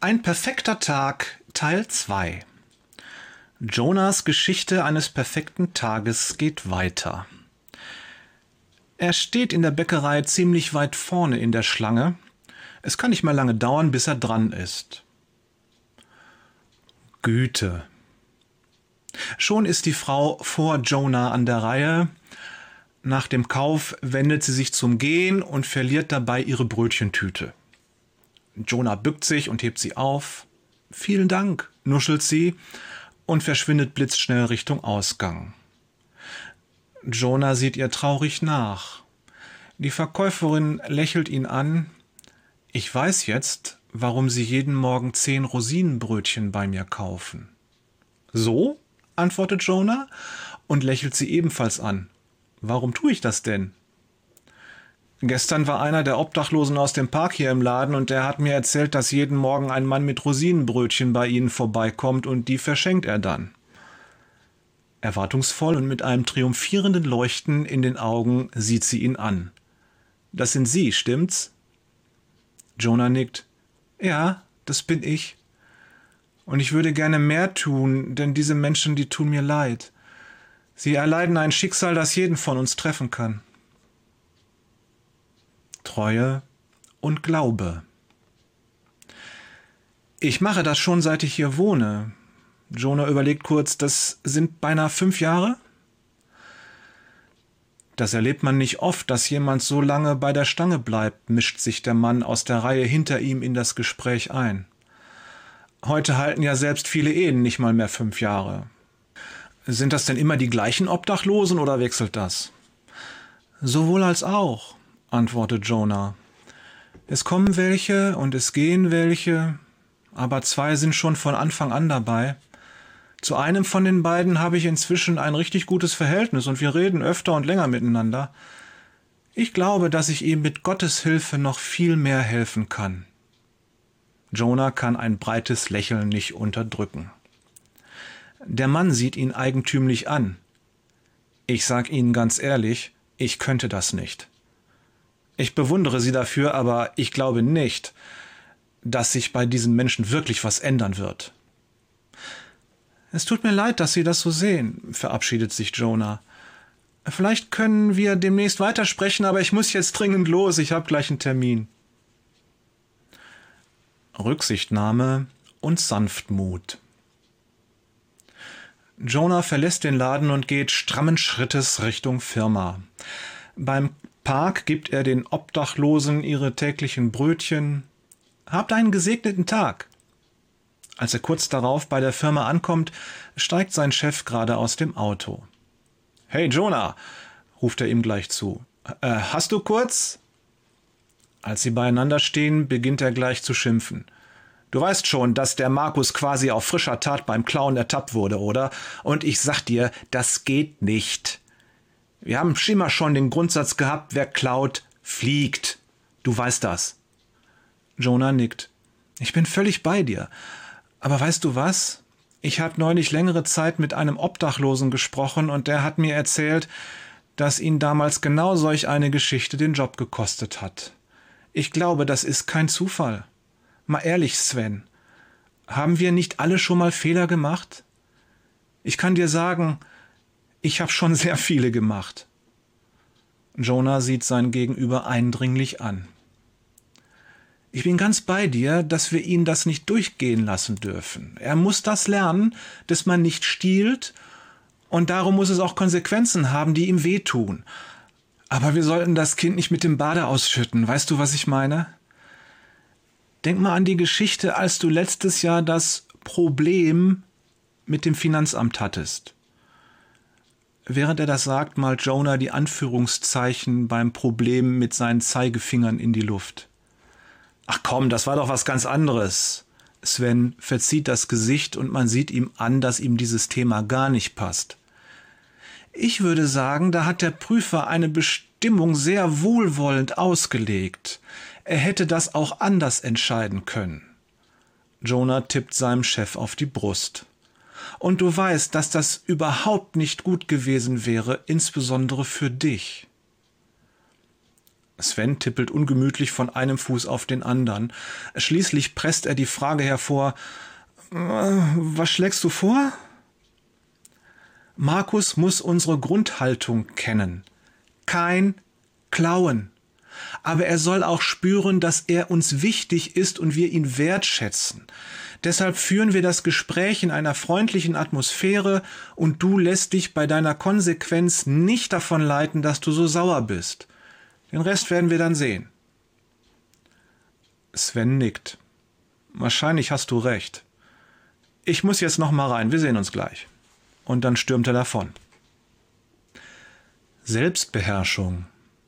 Ein perfekter Tag, Teil 2. Jonas Geschichte eines perfekten Tages geht weiter. Er steht in der Bäckerei ziemlich weit vorne in der Schlange. Es kann nicht mehr lange dauern, bis er dran ist. Güte. Schon ist die Frau vor Jonah an der Reihe. Nach dem Kauf wendet sie sich zum Gehen und verliert dabei ihre Brötchentüte. Jonah bückt sich und hebt sie auf. »Vielen Dank«, nuschelt sie und verschwindet blitzschnell Richtung Ausgang. Jonah sieht ihr traurig nach. Die Verkäuferin lächelt ihn an. »Ich weiß jetzt, warum Sie jeden Morgen 10 Rosinenbrötchen bei mir kaufen.« »So?«, antwortet Jonah und lächelt sie ebenfalls an. »Warum tue ich das denn?« »Gestern war einer der Obdachlosen aus dem Park hier im Laden und der hat mir erzählt, dass jeden Morgen ein Mann mit Rosinenbrötchen bei Ihnen vorbeikommt und die verschenkt er dann.« Erwartungsvoll und mit einem triumphierenden Leuchten in den Augen sieht sie ihn an. »Das sind Sie, stimmt's?« Jonah nickt. »Ja, das bin ich. Und ich würde gerne mehr tun, denn diese Menschen, die tun mir leid. Sie erleiden ein Schicksal, das jeden von uns treffen kann.« Treue und Glaube. »Ich mache das schon, seit ich hier wohne.« Jonah überlegt kurz, das sind beinahe 5 Jahre? »Das erlebt man nicht oft, dass jemand so lange bei der Stange bleibt«, mischt sich der Mann aus der Reihe hinter ihm in das Gespräch ein. »Heute halten ja selbst viele Ehen nicht mal mehr 5 Jahre. Sind das denn immer die gleichen Obdachlosen oder wechselt das?« »Sowohl als auch«, antwortet Jonah. »Es kommen welche und es gehen welche, aber 2 sind schon von Anfang an dabei. Zu einem von den beiden habe ich inzwischen ein richtig gutes Verhältnis und wir reden öfter und länger miteinander. Ich glaube, dass ich ihm mit Gottes Hilfe noch viel mehr helfen kann.« Jonah kann ein breites Lächeln nicht unterdrücken. Der Mann sieht ihn eigentümlich an. »Ich sag Ihnen ganz ehrlich, ich könnte das nicht. Ich bewundere Sie dafür, aber ich glaube nicht, dass sich bei diesen Menschen wirklich was ändern wird.« »Es tut mir leid, dass Sie das so sehen«, verabschiedet sich Jonah. »Vielleicht können wir demnächst weitersprechen, aber ich muss jetzt dringend los, ich habe gleich einen Termin.« Rücksichtnahme und Sanftmut. Jonah verlässt den Laden und geht strammen Schrittes Richtung Firma. Beim Park gibt er den Obdachlosen ihre täglichen Brötchen. »Habt einen gesegneten Tag.« Als er kurz darauf bei der Firma ankommt, steigt sein Chef gerade aus dem Auto. »Hey Jonah«, ruft er ihm gleich zu. »Hast du kurz?« Als sie beieinander stehen, beginnt er gleich zu schimpfen. »Du weißt schon, dass der Markus quasi auf frischer Tat beim Klauen ertappt wurde, oder? Und ich sag dir, das geht nicht. Wir haben immer schon den Grundsatz gehabt, wer klaut, fliegt. Du weißt das.« Jonah nickt. »Ich bin völlig bei dir. Aber weißt du was? Ich habe neulich längere Zeit mit einem Obdachlosen gesprochen und der hat mir erzählt, dass ihn damals genau solch eine Geschichte den Job gekostet hat. Ich glaube, das ist kein Zufall. Mal ehrlich, Sven, haben wir nicht alle schon mal Fehler gemacht? Ich kann dir sagen, ich habe schon sehr viele gemacht.« Jonah sieht sein Gegenüber eindringlich an. »Ich bin ganz bei dir, dass wir ihn das nicht durchgehen lassen dürfen. Er muss das lernen, dass man nicht stiehlt und darum muss es auch Konsequenzen haben, die ihm wehtun. Aber wir sollten das Kind nicht mit dem Bade ausschütten. Weißt du, was ich meine? Denk mal an die Geschichte, als du letztes Jahr das Problem mit dem Finanzamt hattest.« Während er das sagt, malt Jonah die Anführungszeichen beim Problem mit seinen Zeigefingern in die Luft. »Ach komm, das war doch was ganz anderes.« Sven verzieht das Gesicht und man sieht ihm an, dass ihm dieses Thema gar nicht passt. »Ich würde sagen, da hat der Prüfer eine Bestimmung sehr wohlwollend ausgelegt. Er hätte das auch anders entscheiden können.« Jonah tippt seinem Chef auf die Brust. »Und du weißt, dass das überhaupt nicht gut gewesen wäre, insbesondere für dich.« Sven tippelt ungemütlich von einem Fuß auf den anderen. Schließlich presst er die Frage hervor: Was schlägst du vor? Markus muss unsere Grundhaltung kennen. Kein Klauen. Aber er soll auch spüren, dass er uns wichtig ist und wir ihn wertschätzen. Deshalb führen wir das Gespräch in einer freundlichen Atmosphäre und du lässt dich bei deiner Konsequenz nicht davon leiten, dass du so sauer bist. Den Rest werden wir dann sehen. Sven nickt. Wahrscheinlich hast du recht. Ich muss jetzt noch mal rein, wir sehen uns gleich. Und dann stürmt er davon. Selbstbeherrschung.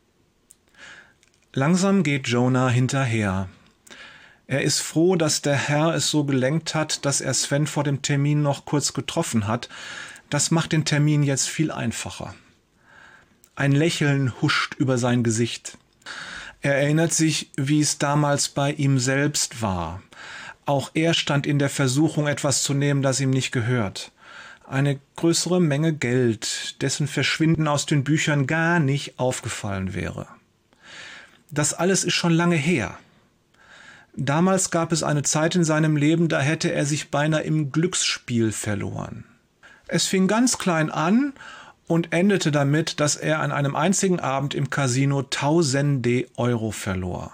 Langsam geht Jonah hinterher. Er ist froh, dass der Herr es so gelenkt hat, dass er Sven vor dem Termin noch kurz getroffen hat. Das macht den Termin jetzt viel einfacher. Ein Lächeln huscht über sein Gesicht. Er erinnert sich, wie es damals bei ihm selbst war. Auch er stand in der Versuchung, etwas zu nehmen, das ihm nicht gehört. Eine größere Menge Geld, dessen Verschwinden aus den Büchern gar nicht aufgefallen wäre. Das alles ist schon lange her. Damals gab es eine Zeit in seinem Leben, da hätte er sich beinahe im Glücksspiel verloren. Es fing ganz klein an und endete damit, dass er an einem einzigen Abend im Casino tausende Euro verlor.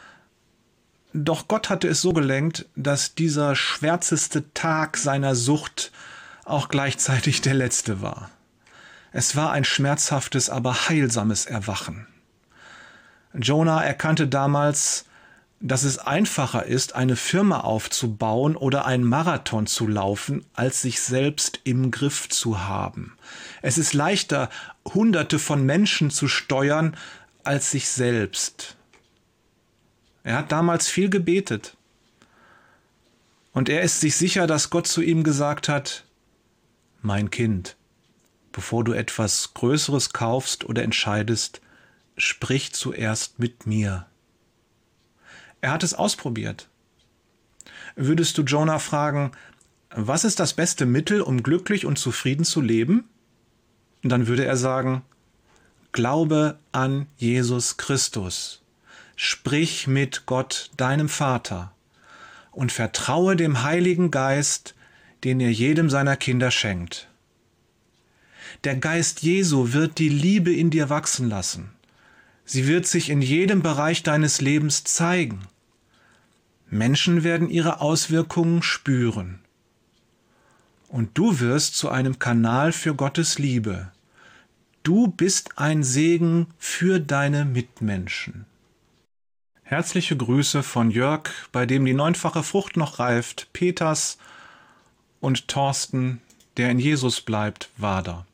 Doch Gott hatte es so gelenkt, dass dieser schwärzeste Tag seiner Sucht auch gleichzeitig der letzte war. Es war ein schmerzhaftes, aber heilsames Erwachen. Jonah erkannte damals, dass es einfacher ist, eine Firma aufzubauen oder einen Marathon zu laufen, als sich selbst im Griff zu haben. Es ist leichter, Hunderte von Menschen zu steuern, als sich selbst. Er hat damals viel gebetet. Und er ist sich sicher, dass Gott zu ihm gesagt hat: Mein Kind, bevor du etwas Größeres kaufst oder entscheidest, sprich zuerst mit mir. Er hat es ausprobiert. Würdest du Jonah fragen, was ist das beste Mittel, um glücklich und zufrieden zu leben? Dann würde er sagen, glaube an Jesus Christus. Sprich mit Gott, deinem Vater, und vertraue dem Heiligen Geist, den er jedem seiner Kinder schenkt. Der Geist Jesu wird die Liebe in dir wachsen lassen. Sie wird sich in jedem Bereich deines Lebens zeigen. Menschen werden ihre Auswirkungen spüren. Und du wirst zu einem Kanal für Gottes Liebe. Du bist ein Segen für deine Mitmenschen. Herzliche Grüße von Jörg, bei dem die 9-fache Frucht noch reift, Peters und Thorsten, der in Jesus bleibt, Wader.